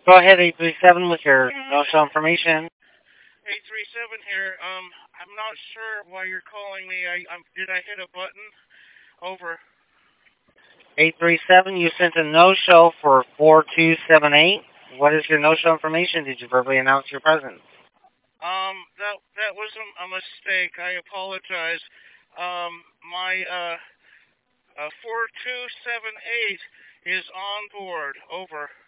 Go ahead, 837 with your no-show information. 837 here. I'm not sure why you're calling me. Did I hit a button? Over. 837, you sent a no-show for 4278. What is your no-show information? Did you verbally announce your presence? That was a mistake. I apologize. My 4278 is on board. Over.